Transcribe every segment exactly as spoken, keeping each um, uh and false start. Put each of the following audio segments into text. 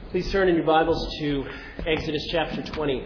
Please turn in your Bibles to Exodus chapter twenty.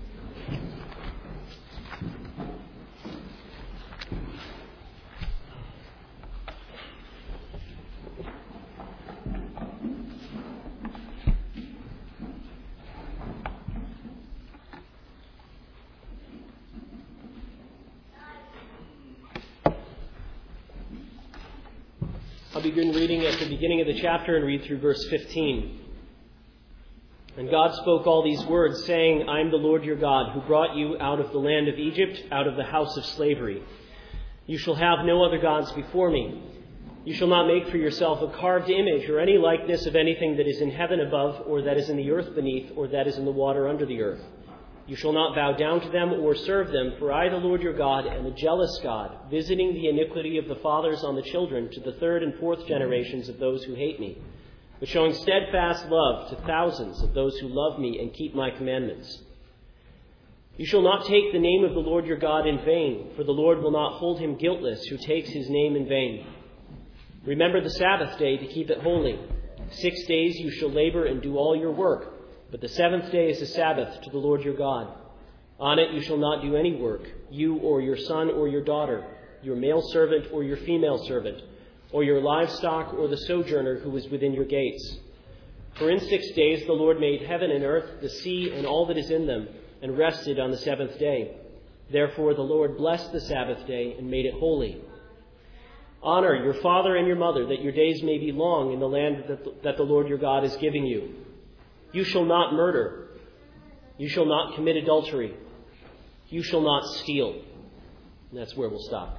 I'll begin reading at the beginning of the chapter and read through verse fifteen. And God spoke all these words, saying, I am the Lord your God, who brought you out of the land of Egypt, out of the house of slavery. You shall have no other gods before me. You shall not make for yourself a carved image or any likeness of anything that is in heaven above, or that is in the earth beneath, or that is in the water under the earth. You shall not bow down to them or serve them, for I, the Lord your God, am a jealous God, visiting the iniquity of the fathers on the children to the third and fourth generations of those who hate me, but showing steadfast love to thousands of those who love me and keep my commandments. You shall not take the name of the Lord your God in vain, for the Lord will not hold him guiltless who takes his name in vain. Remember the Sabbath day to keep it holy. Six days you shall labor and do all your work, but the seventh day is a Sabbath to the Lord your God. On it you shall not do any work, you or your son or your daughter, your male servant or your female servant, or your livestock or the sojourner who is within your gates. For in six days the Lord made heaven and earth, the sea, and all that is in them, and rested on the seventh day. Therefore the Lord blessed the Sabbath day and made it holy. Honor your father and your mother, that your days may be long in the land that the Lord your God is giving you. You shall not murder. You shall not commit adultery. You shall not steal. And that's where we'll stop.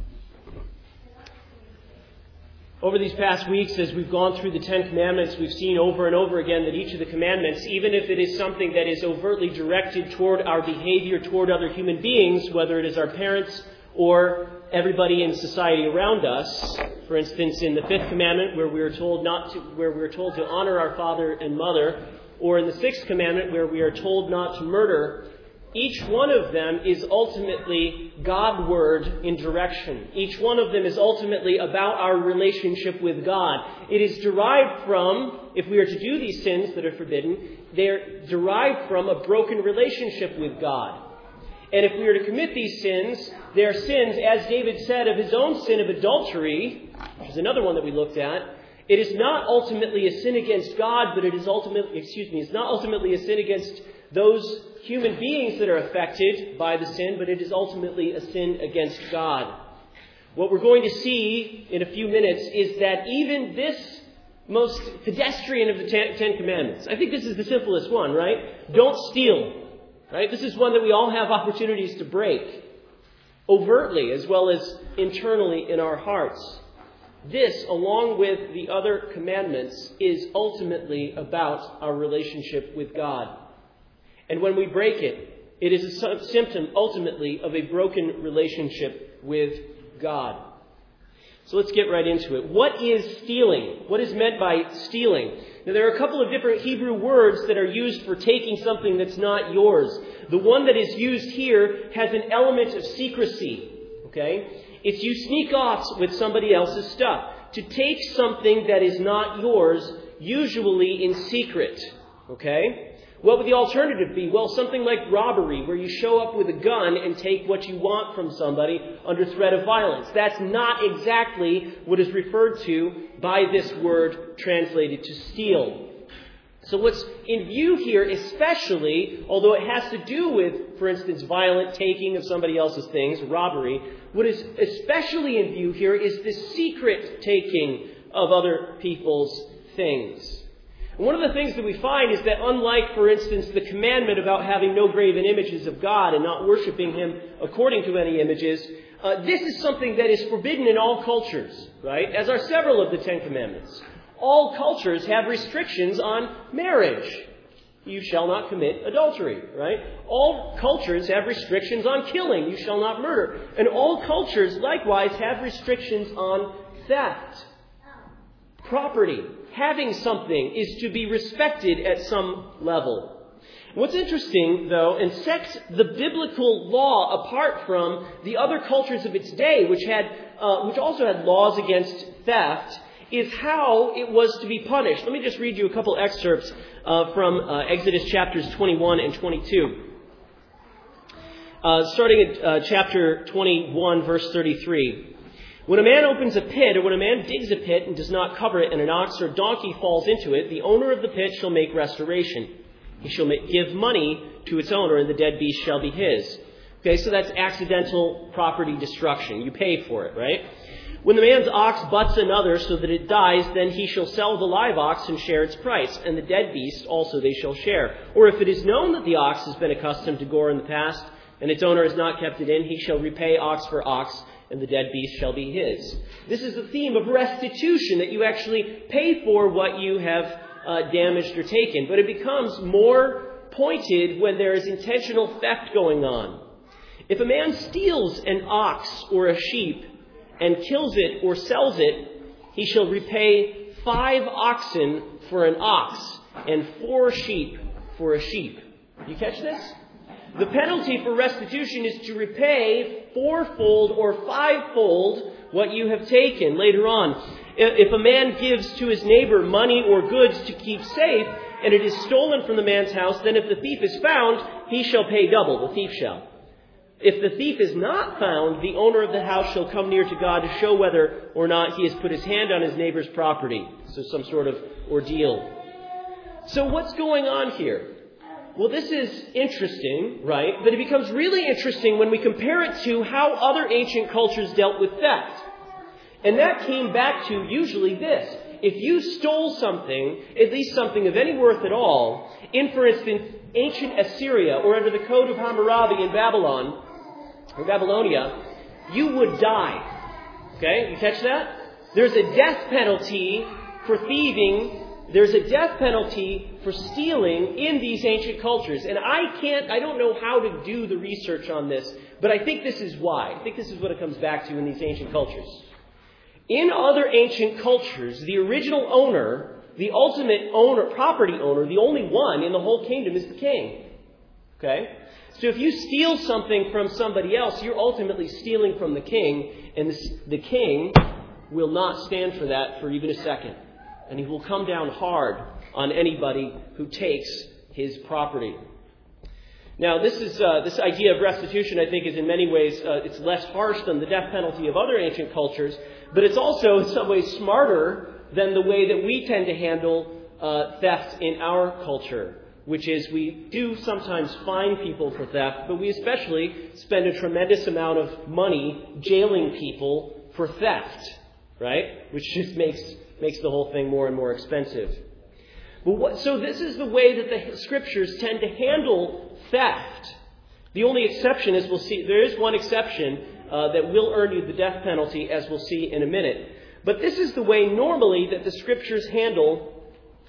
Over these past weeks, as we've gone through the Ten Commandments, we've seen over and over again that each of the commandments, even if it is something that is overtly directed toward our behavior toward other human beings, whether it is our parents or everybody in society around us, for instance, in the Fifth Commandment, where we are told not to, where we are told to honor our father and mother, or in the Sixth Commandment, where we are told not to murder, each one of them is ultimately Godward in direction. Each one of them is ultimately about our relationship with God. It is derived from, if we are to do these sins that are forbidden, they're derived from a broken relationship with God. And if we are to commit these sins, they are sins, as David said of his own sin of adultery, which is another one that we looked at. It is not ultimately a sin against God, but it is ultimately, excuse me, it's not ultimately a sin against those human beings that are affected by the sin, but it is ultimately a sin against God. What we're going to see in a few minutes is that even this most pedestrian of the Ten, ten Commandments, I think this is the simplest one, right? Don't steal, right? This is one that we all have opportunities to break, overtly as well as internally in our hearts. This, along with the other commandments, is ultimately about our relationship with God. And when we break it, it is a symptom, ultimately, of a broken relationship with God. So let's get right into it. What is stealing? What is meant by stealing? Now, there are a couple of different Hebrew words that are used for taking something that's not yours. The one that is used here has an element of secrecy. Okay? It's you sneak off with somebody else's stuff. To take something that is not yours, usually in secret. Okay? What would the alternative be? Well, something like robbery, where you show up with a gun and take what you want from somebody under threat of violence. That's not exactly what is referred to by this word translated to steal. So what's in view here, especially, although it has to do with, for instance, violent taking of somebody else's things, robbery, what is especially in view here is the secret taking of other people's things. And one of the things that we find is that unlike, for instance, the commandment about having no graven images of God and not worshiping Him according to any images, uh, this is something that is forbidden in all cultures, right? As are several of the Ten Commandments. All cultures have restrictions on marriage. You shall not commit adultery, right? All cultures have restrictions on killing. You shall not murder. And all cultures, likewise, have restrictions on theft. Property, having something, is to be respected at some level. What's interesting, though, and sets the biblical law apart from the other cultures of its day, which had, uh, which also had laws against theft, is how it was to be punished. Let me just read you a couple excerpts uh, from uh, Exodus chapters twenty-one and twenty-two. Uh, starting at uh, chapter twenty-one, verse thirty-three. When a man opens a pit, or when a man digs a pit and does not cover it, and an ox or donkey falls into it, the owner of the pit shall make restoration. He shall make, give money to its owner, and the dead beast shall be his. Okay, so that's accidental property destruction. You pay for it, right? When the man's ox butts another so that it dies, then he shall sell the live ox and share its price, and the dead beast also they shall share. Or if it is known that the ox has been accustomed to gore in the past, and its owner has not kept it in, he shall repay ox for ox, and the dead beast shall be his. This is the theme of restitution, that you actually pay for what you have uh, damaged or taken. But it becomes more pointed when there is intentional theft going on. If a man steals an ox or a sheep and kills it or sells it, he shall repay five oxen for an ox and four sheep for a sheep. You catch this? The penalty for restitution is to repay fourfold or fivefold what you have taken later on. If a man gives to his neighbor money or goods to keep safe, and it is stolen from the man's house, then if the thief is found, he shall pay double, the thief shall. If the thief is not found, the owner of the house shall come near to God to show whether or not he has put his hand on his neighbor's property. So some sort of ordeal. So what's going on here? Well, this is interesting, right? But it becomes really interesting when we compare it to how other ancient cultures dealt with theft. And that came back to usually this. If you stole something, at least something of any worth at all, in, for instance, ancient Assyria or under the Code of Hammurabi in Babylon, or Babylonia, you would die. Okay? You catch that? There's a death penalty for thieving. There's a death penalty for stealing in these ancient cultures. And I can't, I don't know how to do the research on this, but I think this is why. I think this is what it comes back to in these ancient cultures. In other ancient cultures, the original owner, the ultimate owner, property owner, the only one in the whole kingdom is the king. Okay? So if you steal something from somebody else, you're ultimately stealing from the king, and the, the king will not stand for that for even a second. And he will come down hard on anybody who takes his property. Now, this is uh, this idea of restitution, I think, is in many ways, uh, it's less harsh than the death penalty of other ancient cultures, but it's also in some ways smarter than the way that we tend to handle uh, theft in our culture, which is we do sometimes fine people for theft, but we especially spend a tremendous amount of money jailing people for theft, right? Which just makes makes the whole thing more and more expensive. But what, so this is the way that the Scriptures tend to handle theft. The only exception is we'll see, there is one exception uh, that will earn you the death penalty, as we'll see in a minute. But this is the way normally that the Scriptures handle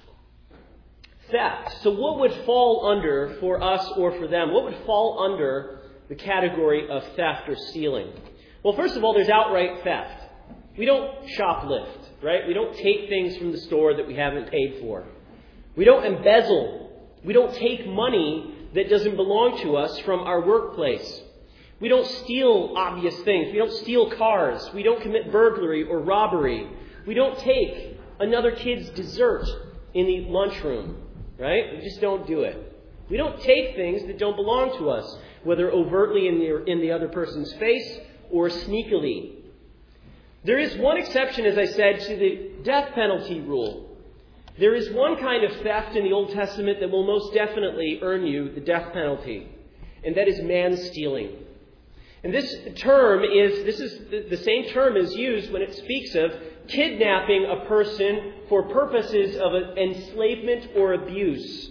theft. So what would fall under, for us or for them, what would fall under the category of theft or stealing? Well, first of all, there's outright theft. We don't shoplift, right? We don't take things from the store that we haven't paid for. We don't embezzle. We don't take money that doesn't belong to us from our workplace. We don't steal obvious things. We don't steal cars. We don't commit burglary or robbery. We don't take another kid's dessert in the lunchroom, right? We just don't do it. We don't take things that don't belong to us, whether overtly in the, in the other person's face or sneakily. There is one exception, as I said, to the death penalty rule. There is one kind of theft in the Old Testament that will most definitely earn you the death penalty, and that is man-stealing. And this term is, this is the same term is used when it speaks of kidnapping a person for purposes of enslavement or abuse.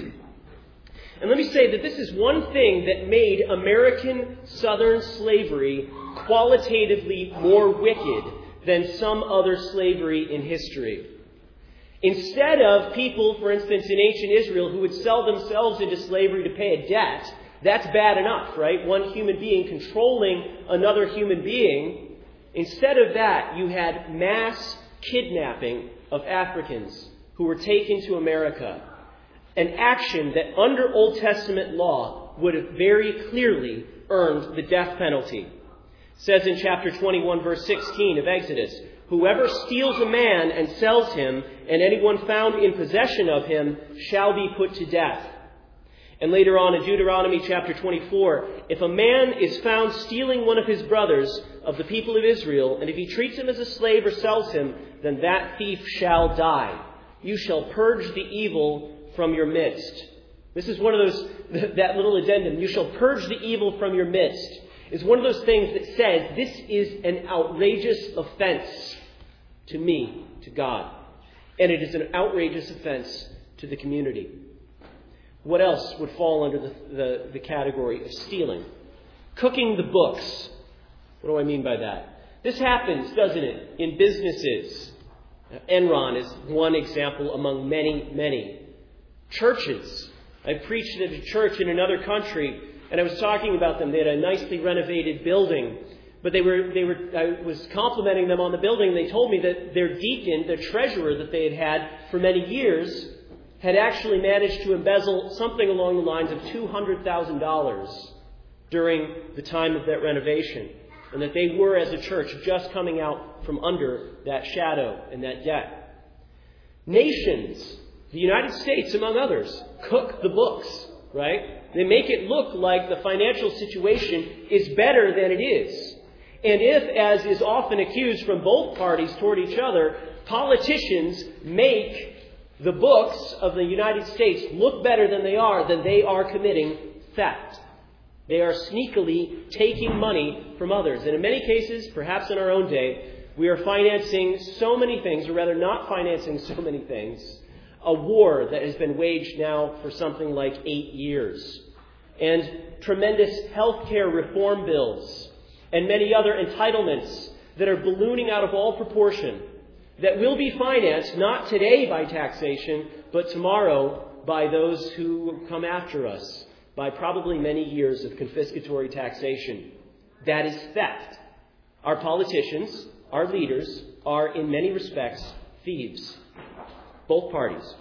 And let me say that this is one thing that made American Southern slavery qualitatively more wicked than some other slavery in history. Instead of people, for instance, in ancient Israel who would sell themselves into slavery to pay a debt, that's bad enough, right? One human being controlling another human being. Instead of that, you had mass kidnapping of Africans who were taken to America. An action that under Old Testament law would have very clearly earned the death penalty. It says in chapter twenty-one, verse sixteen of Exodus, Whoever steals a man and sells him, and anyone found in possession of him, shall be put to death. And later on in Deuteronomy chapter twenty-four, if a man is found stealing one of his brothers of the people of Israel, and if he treats him as a slave or sells him, then that thief shall die. You shall purge the evil from your midst. This is one of those, that little addendum, you shall purge the evil from your midst, is one of those things that says this is an outrageous offense to me, to God. And it is an outrageous offense to the community. What else would fall under the, the, the category of stealing? Cooking the books. What do I mean by that? This happens, doesn't it, in businesses. Enron is one example among many, many. Churches. I preached at a church in another country, and I was talking about them. They had a nicely renovated building. But they were, they were, I was complimenting them on the building. They told me that their deacon, their treasurer that they had had for many years, had actually managed to embezzle something along the lines of two hundred thousand dollars during the time of that renovation. And that they were, as a church, just coming out from under that shadow and that debt. Nations, the United States, among others, cook the books, right? They make it look like the financial situation is better than it is. And if, as is often accused from both parties toward each other, politicians make the books of the United States look better than they are, then they are committing theft. They are sneakily taking money from others. And in many cases, perhaps in our own day, we are financing so many things, or rather not financing so many things, a war that has been waged now for something like eight years. And tremendous health care reform bills and many other entitlements that are ballooning out of all proportion, that will be financed not today by taxation, but tomorrow by those who come after us, by probably many years of confiscatory taxation. That is theft. Our politicians, our leaders, are in many respects thieves. Both parties.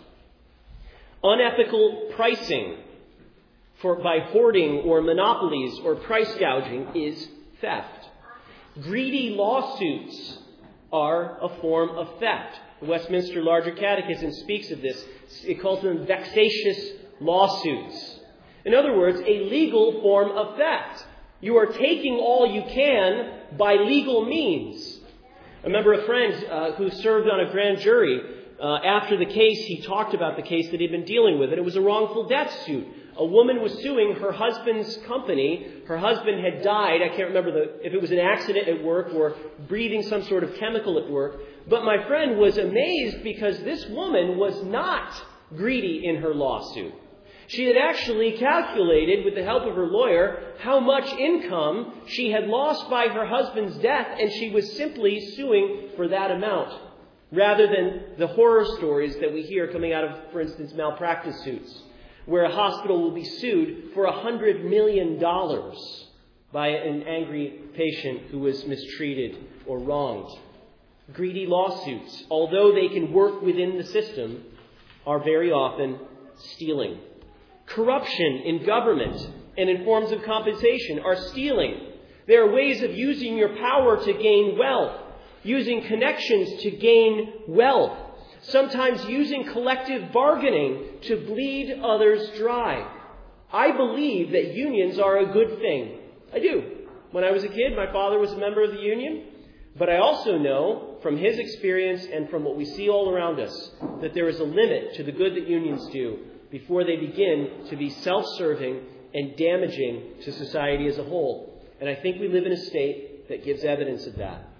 Unethical pricing for by hoarding or monopolies or price gouging is theft. Greedy lawsuits are a form of theft. The Westminster Larger Catechism speaks of this. It calls them vexatious lawsuits. In other words, a legal form of theft. You are taking all you can by legal means. I remember a friend uh, who served on a grand jury. Uh, after the case, he talked about the case that he'd been dealing with, and it was a wrongful death suit. A woman was suing her husband's company. Her husband had died. I can't remember the, if it was an accident at work or breathing some sort of chemical at work. But my friend was amazed because this woman was not greedy in her lawsuit. She had actually calculated, with the help of her lawyer, how much income she had lost by her husband's death, and she was simply suing for that amount, rather than the horror stories that we hear coming out of, for instance, malpractice suits, where a hospital will be sued for one hundred million dollars by an angry patient who was mistreated or wronged. Greedy lawsuits, although they can work within the system, are very often stealing. Corruption in government and in forms of compensation are stealing. There are ways of using your power to gain wealth, using connections to gain wealth, sometimes using collective bargaining to bleed others dry. I believe that unions are a good thing. I do. When I was a kid, my father was a member of the union. But I also know from his experience and from what we see all around us that there is a limit to the good that unions do before they begin to be self-serving and damaging to society as a whole. And I think we live in a state that gives evidence of that.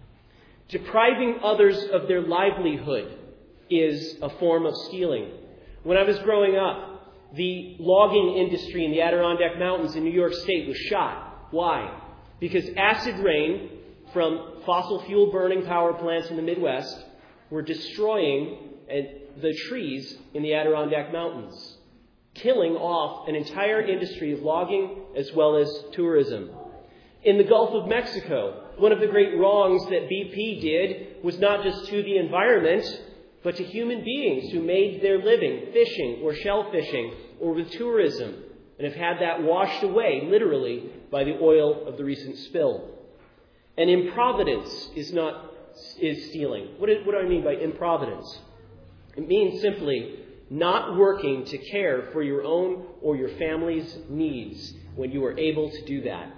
Depriving others of their livelihood is a form of stealing. When I was growing up, the logging industry in the Adirondack Mountains in New York State was shot. Why? Because acid rain from fossil fuel burning power plants in the Midwest were destroying the trees in the Adirondack Mountains, killing off an entire industry of logging as well as tourism. In the Gulf of Mexico, one of the great wrongs that B P did was not just to the environment, but to human beings who made their living fishing or shellfishing or with tourism and have had that washed away, literally, by the oil of the recent spill. And improvidence is not is stealing? What, is, what do I mean by improvidence? It means simply not working to care for your own or your family's needs when you are able to do that.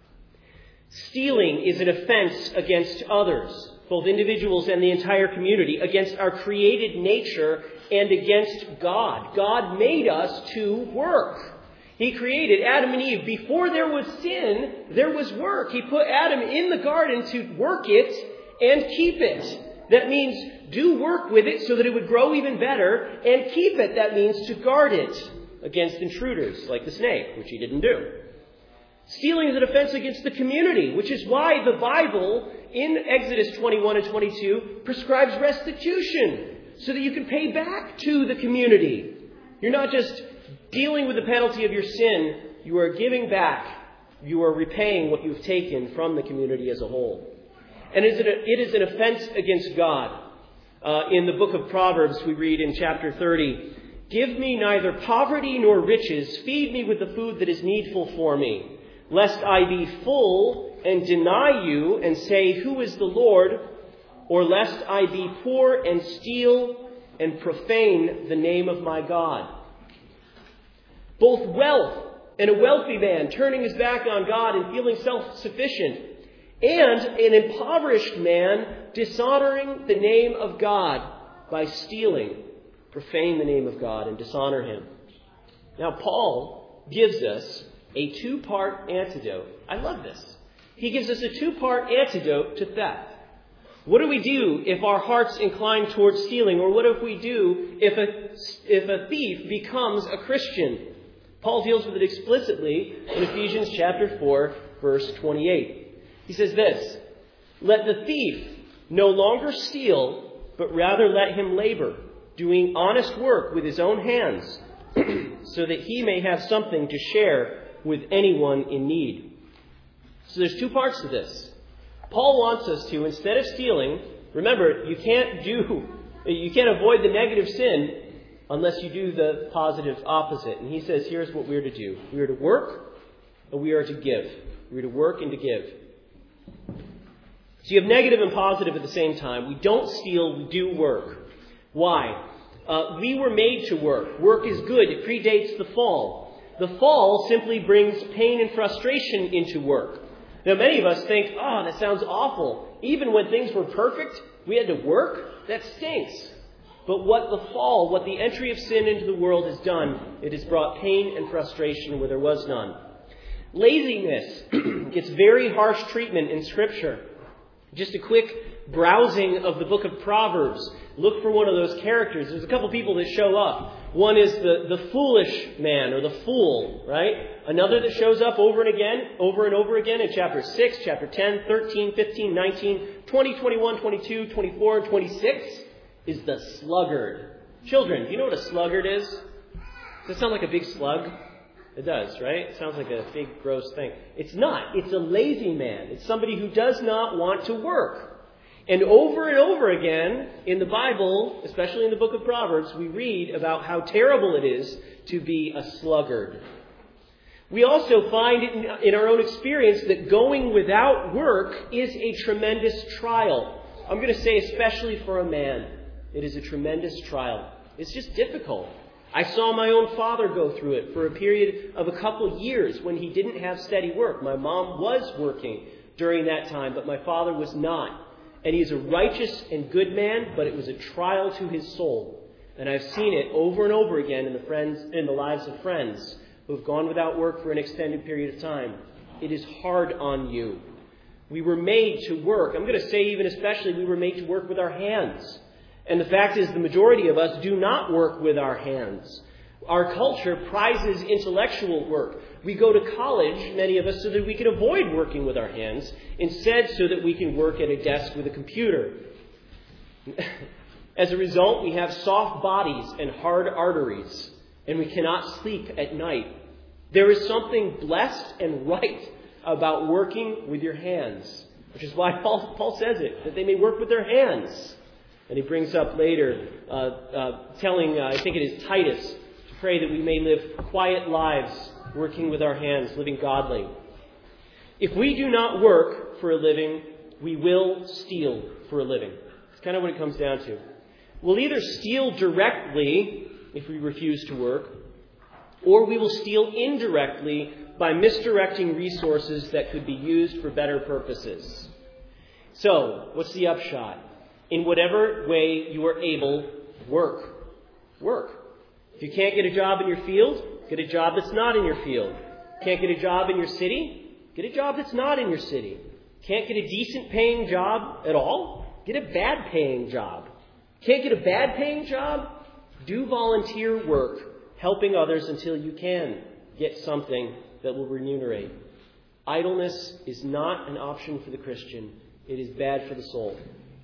Stealing is an offense against others, both individuals and the entire community, against our created nature and against God. God made us to work. He created Adam and Eve. Before there was sin, there was work. He put Adam in the garden to work it and keep it. That means do work with it so that it would grow even better, and keep it. That means to guard it against intruders like the snake, which he didn't do. Stealing is an offense against the community, which is why the Bible in Exodus twenty-one and twenty-two prescribes restitution so that you can pay back to the community. You're not just dealing with the penalty of your sin, you are giving back. You are repaying what you've taken from the community as a whole. And it is an offense against God. Uh, in the book of Proverbs, we read in chapter thirty, "Give me neither poverty nor riches, feed me with the food that is needful for me, lest I be full and deny you and say, 'Who is the Lord?' or lest I be poor and steal and profane the name of my God." Both wealth and a wealthy man turning his back on God and feeling self-sufficient, and an impoverished man dishonoring the name of God by stealing, profane the name of God and dishonor him. Now, Paul gives us a two-part antidote. I love this. He gives us a two-part antidote to theft. What do we do if our hearts incline towards stealing? Or what if we do if a, if a thief becomes a Christian? Paul deals with it explicitly in Ephesians chapter four, verse twenty-eight. He says this, "Let the thief no longer steal, but rather let him labor, doing honest work with his own hands, so that he may have something to share with anyone in need." So there's two parts to this. Paul wants us to, instead of stealing, remember, you can't do, you can't avoid the negative sin unless you do the positive opposite. And he says, here's what we're to do. We are to work, and we are to give. We are to work and to give. So you have negative and positive at the same time. We don't steal, we do work. Why? Uh, we were made to work. Work is good. It predates the fall. The fall simply brings pain and frustration into work. Now, many of us think, oh, that sounds awful. Even when things were perfect, we had to work? That stinks. But what the fall, what the entry of sin into the world has done, it has brought pain and frustration where there was none. Laziness gets very harsh treatment in Scripture. Just a quick browsing of the book of Proverbs. Look for one of those characters. There's a couple people that show up. One is the, the foolish man, or the fool, right? Another that shows up over and again, over and over again in chapter six, chapter ten, thirteen, fifteen, nineteen, twenty, twenty-one, twenty-two, twenty-four, and twenty-six is the sluggard. Children, do you know what a sluggard is? Does it sound like a big slug? It does, right? It sounds like a big, gross thing. It's not. It's a lazy man. It's somebody who does not want to work. And over and over again in the Bible, especially in the book of Proverbs, we read about how terrible it is to be a sluggard. We also find in, in our own experience that going without work is a tremendous trial. I'm going to say especially for a man, it is a tremendous trial. It's just difficult. I saw my own father go through it for a period of a couple of years when he didn't have steady work. My mom was working during that time, but my father was not. And he's a righteous and good man, but it was a trial to his soul. And I've seen it over and over again in the friends, in the lives of friends who have gone without work for an extended period of time. It is hard on you. We were made to work. I'm going to say even especially we were made to work with our hands. And the fact is the majority of us do not work with our hands. Our culture prizes intellectual work. We go to college, many of us, so that we can avoid working with our hands, instead so that we can work at a desk with a computer. As a result, we have soft bodies and hard arteries, and we cannot sleep at night. There is something blessed and right about working with your hands, which is why Paul, Paul says it, that they may work with their hands. And he brings up later, uh, uh, telling, uh, I think it is Titus, to pray that we may live quiet lives, working with our hands, living godly. If we do not work for a living, we will steal for a living. It's kind of what it comes down to. We'll either steal directly if we refuse to work, or we will steal indirectly by misdirecting resources that could be used for better purposes. So, what's the upshot? In whatever way you are able, work. Work. If you can't get a job in your field, get a job that's not in your field. Can't get a job in your city? Get a job that's not in your city. Can't get a decent paying job at all? Get a bad paying job. Can't get a bad paying job? Do volunteer work, helping others until you can get something that will remunerate. Idleness is not an option for the Christian. It is bad for the soul.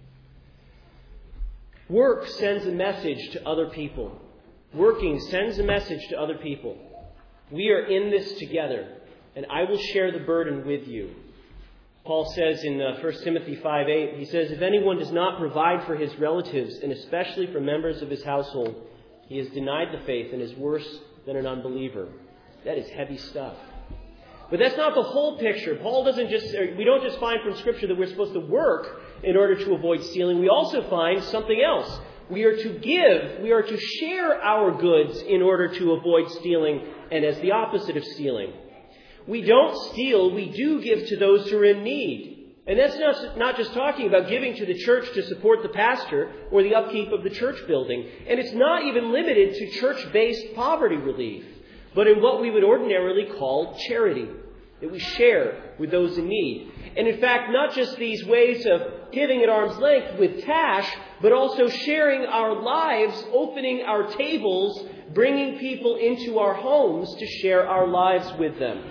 Work sends a message to other people. Working sends a message to other people. We are in this together, and I will share the burden with you. Paul says in uh, First Timothy five eight, he says, if anyone does not provide for his relatives, and especially for members of his household, he has denied the faith and is worse than an unbeliever. That is heavy stuff. But that's not the whole picture. Paul doesn't just, we don't just find from Scripture that we're supposed to work in order to avoid stealing. We also find something else. We are to give, we are to share our goods in order to avoid stealing and as the opposite of stealing. We don't steal, we do give to those who are in need. And that's not, not just talking about giving to the church to support the pastor or the upkeep of the church building. And it's not even limited to church-based poverty relief, but in what we would ordinarily call charity, that we share with those in need. And in fact, not just these ways of giving at arm's length with cash, but also sharing our lives, opening our tables, bringing people into our homes to share our lives with them.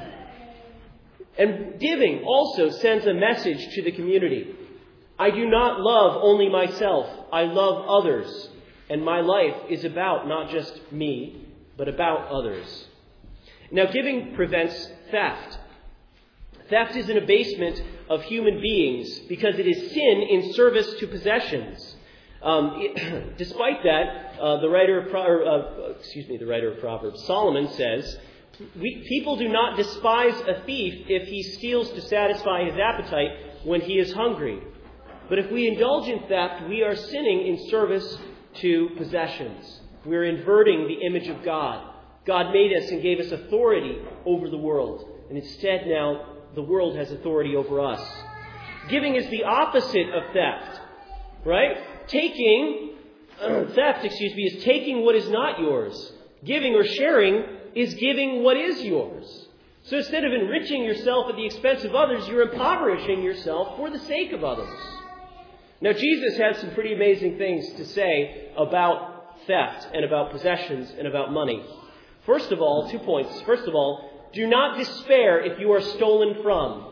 And giving also sends a message to the community. I do not love only myself. I love others. And my life is about not just me, but about others. Now, giving prevents theft. Theft is an abasement of human beings because it is sin in service to possessions. Um, it, despite that, uh, the writer of Pro- uh, excuse me, the writer of Proverbs, Solomon says, we, people do not despise a thief if he steals to satisfy his appetite when he is hungry. But if we indulge in theft, we are sinning in service to possessions. We're inverting the image of God. God made us and gave us authority over the world. And instead now, the world has authority over us. Giving is the opposite of theft, right? Taking, uh, theft, excuse me, is taking what is not yours. Giving or sharing is giving what is yours. So instead of enriching yourself at the expense of others, you're impoverishing yourself for the sake of others. Now, Jesus has some pretty amazing things to say about theft and about possessions and about money. First of all, two points. First of all, do not despair if you are stolen from.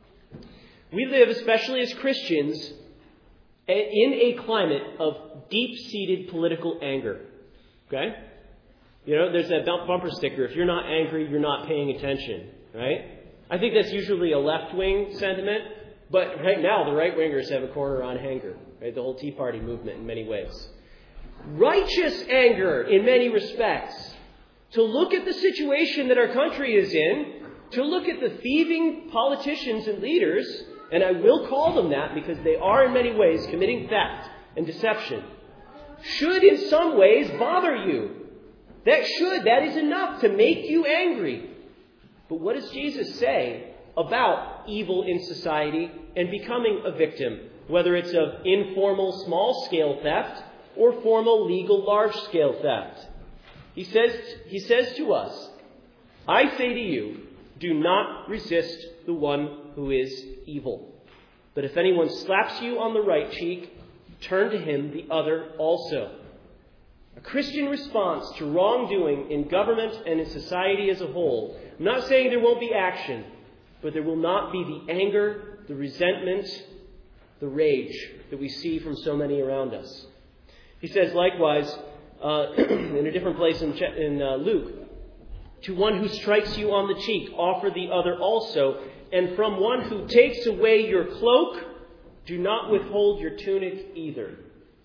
We live, especially as Christians, in a climate of deep-seated political anger. Okay? You know, there's that bumper sticker, if you're not angry, you're not paying attention. Right? I think that's usually a left-wing sentiment, but right now the right-wingers have a corner on anger. Right? The whole Tea Party movement in many ways. Righteous anger in many respects. To look at the situation that our country is in, to look at the thieving politicians and leaders, and I will call them that because they are in many ways committing theft and deception, should in some ways bother you. That should, that is enough to make you angry. But what does Jesus say about evil in society and becoming a victim, whether it's of informal small-scale theft or formal legal large-scale theft? He says, he says to us, I say to you, do not resist the one who is evil. But if anyone slaps you on the right cheek, turn to him the other also. A Christian response to wrongdoing in government and in society as a whole. I'm not saying there won't be action, but there will not be the anger, the resentment, the rage that we see from so many around us. He says likewise, Uh, in a different place in, in uh, Luke, to one who strikes you on the cheek, offer the other also. And from one who takes away your cloak, do not withhold your tunic either.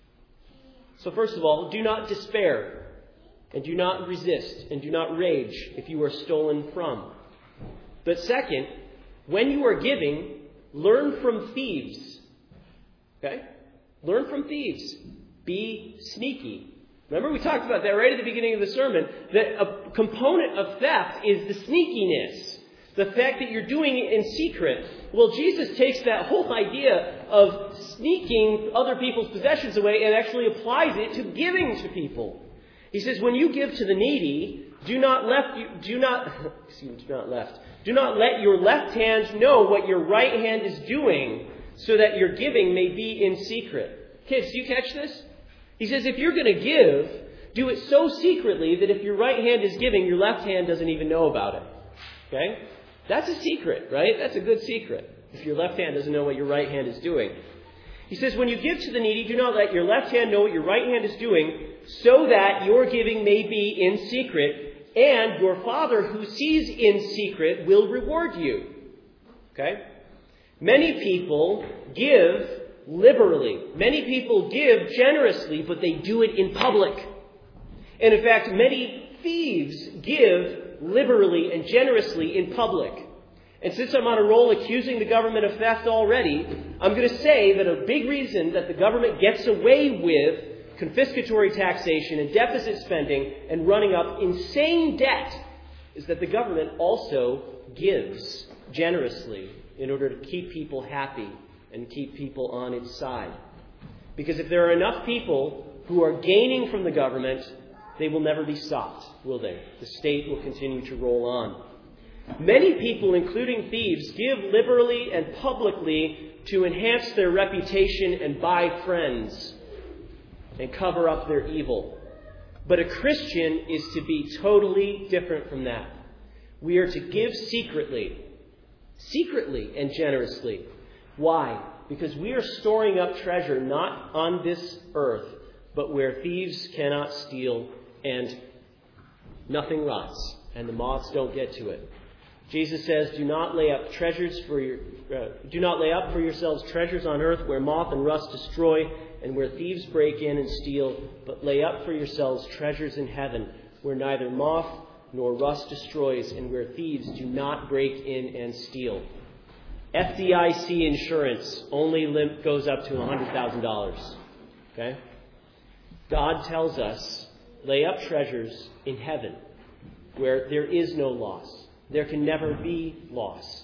So first of all, do not despair, and do not resist, and do not rage if you are stolen from. But second, when you are giving, learn from thieves Okay? Learn from thieves. Be sneaky. Remember, we talked about that right at the beginning of the sermon, that a component of theft is the sneakiness. The fact that you're doing it in secret. Well, Jesus takes that whole idea of sneaking other people's possessions away and actually applies it to giving to people. He says, when you give to the needy, do not left you do not excuse me, do not left. Do not let your left hand know what your right hand is doing, so that your giving may be in secret. Kids, do you catch this? He says, if you're going to give, do it so secretly that if your right hand is giving, your left hand doesn't even know about it. Okay? That's a secret, right? That's a good secret. If your left hand doesn't know what your right hand is doing. He says, when you give to the needy, do not let your left hand know what your right hand is doing, so that your giving may be in secret, and your Father who sees in secret will reward you. Okay? Many people give liberally. Many people give generously, but they do it in public. And in fact, many thieves give liberally and generously in public. And since I'm on a roll accusing the government of theft already, I'm going to say that a big reason that the government gets away with confiscatory taxation and deficit spending and running up insane debt is that the government also gives generously in order to keep people happy and keep people on its side. Because if there are enough people who are gaining from the government, they will never be stopped, will they? The state will continue to roll on. Many people, including thieves, give liberally and publicly to enhance their reputation and buy friends and cover up their evil. But a Christian is to be totally different from that. We are to give secretly, secretly and generously. Why? Because we are storing up treasure not on this earth, but where thieves cannot steal and nothing rots, and the moths don't get to it. Jesus says, "Do not lay up treasures for your, uh, do not lay up for yourselves treasures on earth where moth and rust destroy, and where thieves break in and steal. But lay up for yourselves treasures in heaven, where neither moth nor rust destroys, and where thieves do not break in and steal." F D I C insurance only limit goes up to one hundred thousand dollars. Okay? God tells us, lay up treasures in heaven, where there is no loss. There can never be loss.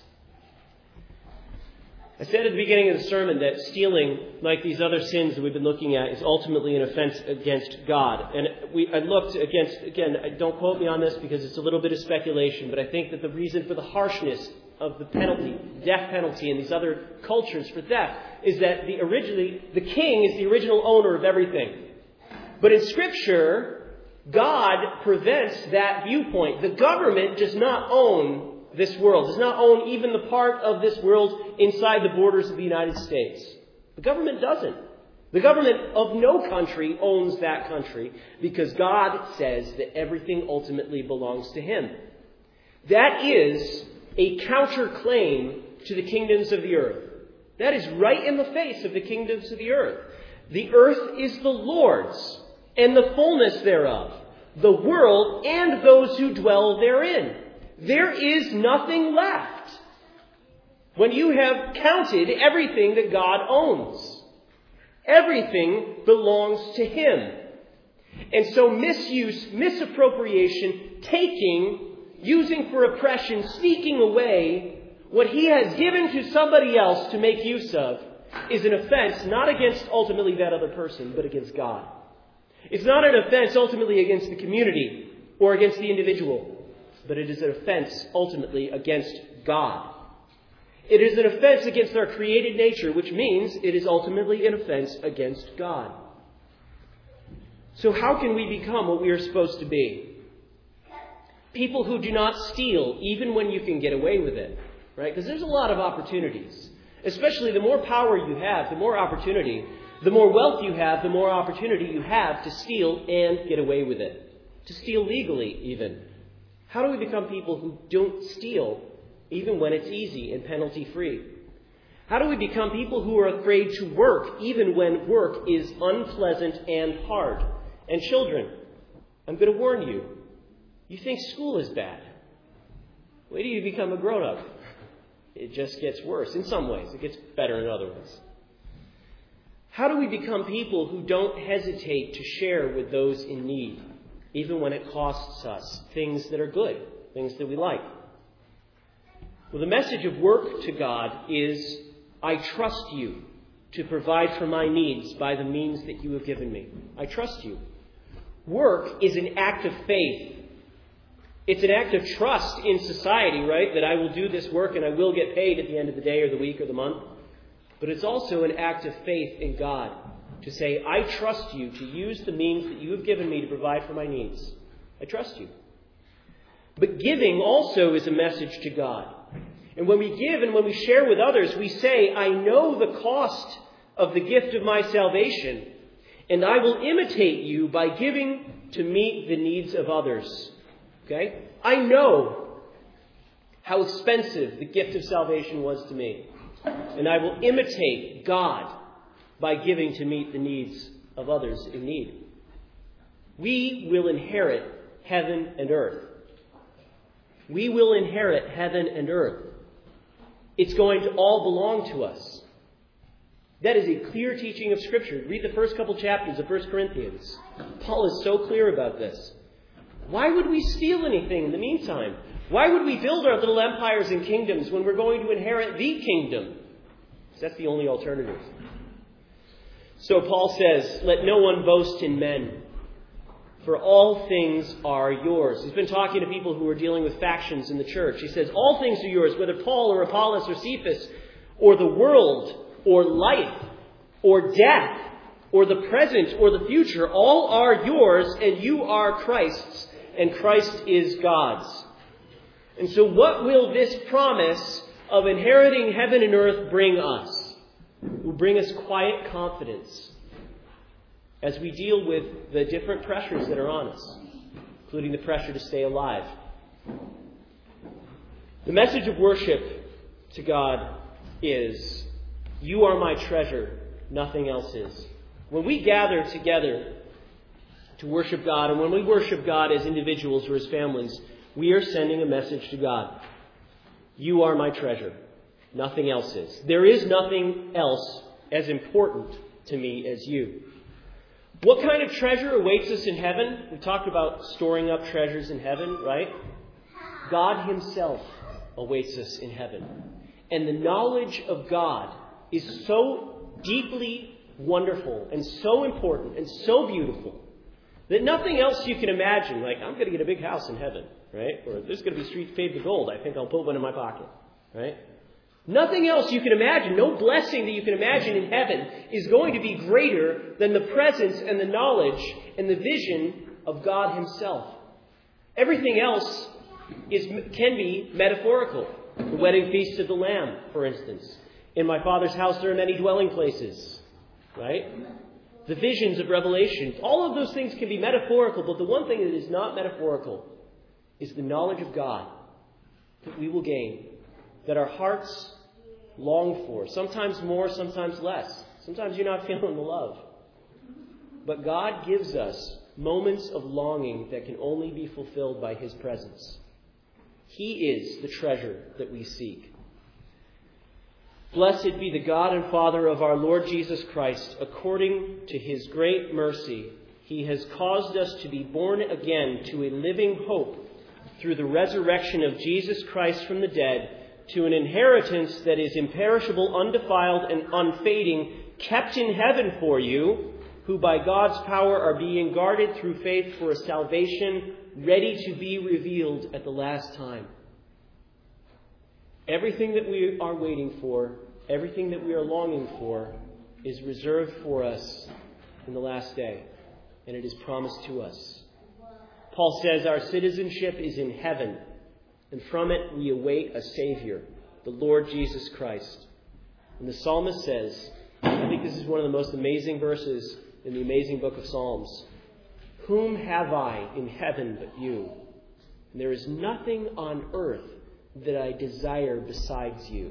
I said at the beginning of the sermon that stealing, like these other sins that we've been looking at, is ultimately an offense against God. And we, I looked against, again, don't quote me on this because it's a little bit of speculation, but I think that the reason for the harshness of the penalty, death penalty, in these other cultures for theft is that the originally the king is the original owner of everything. But in Scripture, God prevents that viewpoint. The government does not own this world, does not own even the part of this world inside the borders of the United States. The government doesn't. The government of no country owns that country because God says that everything ultimately belongs to Him. That is a counterclaim to the kingdoms of the earth. That is right in the face of the kingdoms of the earth. The earth is the Lord's, and the fullness thereof, the world and those who dwell therein. There is nothing left when you have counted everything that God owns. Everything belongs to Him. And so misuse, misappropriation, taking, using for oppression, sneaking away what He has given to somebody else to make use of is an offense not against ultimately that other person, but against God. It's not an offense ultimately against the community or against the individual, but it is an offense ultimately against God. It is an offense against our created nature, which means it is ultimately an offense against God. So how can we become what we are supposed to be? People who do not steal, even when you can get away with it, right? Because there's a lot of opportunities. Especially the more power you have, the more opportunity. The more wealth you have, the more opportunity you have to steal and get away with it. To steal legally, even. How do we become people who don't steal, even when it's easy and penalty-free? How do we become people who are afraid to work, even when work is unpleasant and hard? And children, I'm going to warn you. You think school is bad. Wait till you become a grown-up. It just gets worse in some ways. It gets better in other ways. How do we become people who don't hesitate to share with those in need, even when it costs us things that are good, things that we like? Well, the message of work to God is, I trust you to provide for my needs by the means that you have given me. I trust you. Work is an act of faith. It's an act of trust in society, right? That I will do this work and I will get paid at the end of the day or the week or the month. But it's also an act of faith in God to say, I trust you to use the means that you have given me to provide for my needs. I trust you. But giving also is a message to God. And when we give and when we share with others, we say, I know the cost of the gift of my salvation, and I will imitate you by giving to meet the needs of others. Okay? I know how expensive the gift of salvation was to me. And I will imitate God by giving to meet the needs of others in need. We will inherit heaven and earth. We will inherit heaven and earth. It's going to all belong to us. That is a clear teaching of Scripture. Read the first couple chapters of First Corinthians. Paul is so clear about this. Why would we steal anything in the meantime? Why would we build our little empires and kingdoms when we're going to inherit the kingdom? Because that's the only alternative. So Paul says, let no one boast in men, for all things are yours. He's been talking to people who are dealing with factions in the church. He says, all things are yours, whether Paul or Apollos or Cephas, or the world, or life, or death, or the present, or the future, all are yours, and you are Christ's, and Christ is God's. And so what will this promise of inheriting heaven and earth bring us? It will bring us quiet confidence as we deal with the different pressures that are on us, including the pressure to stay alive. The message of worship to God is, you are my treasure, nothing else is. When we gather together to worship God, and when we worship God as individuals or as families, we are sending a message to God. You are my treasure. Nothing else is. There is nothing else as important to me as you. What kind of treasure awaits us in heaven? We talked about storing up treasures in heaven, right? God himself awaits us in heaven. And the knowledge of God is so deeply wonderful and so important and so beautiful that nothing else you can imagine, like, I'm going to get a big house in heaven, right? Or there's going to be streets paved with gold. I think I'll put one in my pocket, right? Nothing else you can imagine, no blessing that you can imagine in heaven is going to be greater than the presence and the knowledge and the vision of God himself. Everything else is can be metaphorical. The wedding feast of the Lamb, for instance. In my Father's house there are many dwelling places, right? The visions of Revelation. All of those things can be metaphorical, but the one thing that is not metaphorical is the knowledge of God that we will gain, that our hearts long for. Sometimes more, sometimes less. Sometimes you're not feeling the love. But God gives us moments of longing that can only be fulfilled by his presence. He is the treasure that we seek. Blessed be the God and Father of our Lord Jesus Christ. According to his great mercy, he has caused us to be born again to a living hope through the resurrection of Jesus Christ from the dead, to an inheritance that is imperishable, undefiled, and unfading, kept in heaven for you, who by God's power are being guarded through faith for a salvation ready to be revealed at the last time. Everything that we are waiting for, everything that we are longing for, is reserved for us in the last day, and it is promised to us. Paul says our citizenship is in heaven, and from it we await a Savior, the Lord Jesus Christ. And the psalmist says, I think this is one of the most amazing verses in the amazing book of Psalms, whom have I in heaven but you? And there is nothing on earth that I desire besides you.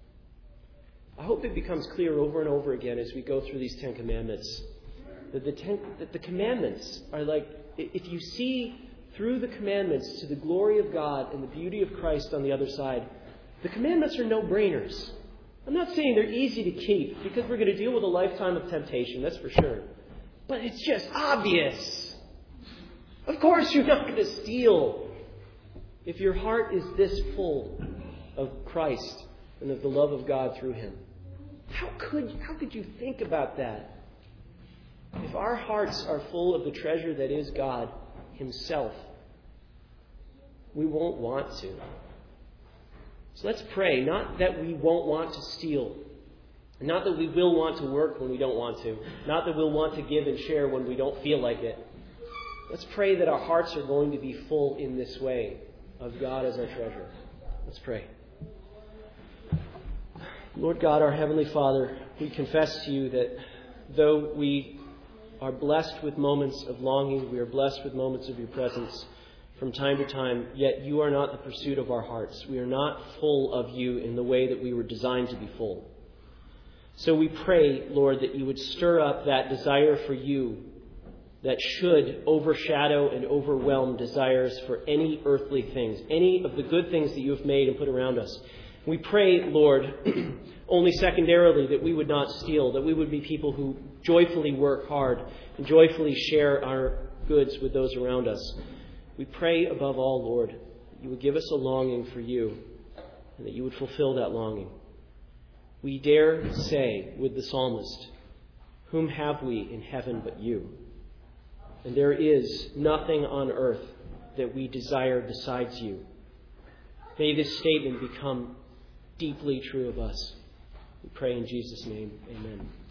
I hope it becomes clear over and over again as we go through these Ten Commandments that the, ten, that the commandments are like, if you see through the commandments to the glory of God and the beauty of Christ on the other side, the commandments are no-brainers. I'm not saying they're easy to keep, because we're going to deal with a lifetime of temptation, that's for sure. But it's just obvious. Of course you're not going to steal if your heart is this full of Christ and of the love of God through Him. How could, how could you think about that? If our hearts are full of the treasure that is God Himself, we won't want to. So let's pray, not that we won't want to steal, not that we will want to work when we don't want to, not that we'll want to give and share when we don't feel like it. Let's pray that our hearts are going to be full in this way of God as our treasure. Let's pray. Lord God, our Heavenly Father, we confess to you that though we are blessed with moments of longing, we are blessed with moments of your presence from time to time, yet you are not the pursuit of our hearts. We are not full of you in the way that we were designed to be full. So we pray, Lord, that you would stir up that desire for you that should overshadow and overwhelm desires for any earthly things, any of the good things that you have made and put around us. We pray, Lord, only secondarily that we would not steal, that we would be people who joyfully work hard and joyfully share our goods with those around us. We pray above all, Lord, that you would give us a longing for you and that you would fulfill that longing. We dare say with the psalmist, whom have we in heaven but you? And there is nothing on earth that we desire besides you. May this statement become deeply true of us. We pray in Jesus' name. Amen.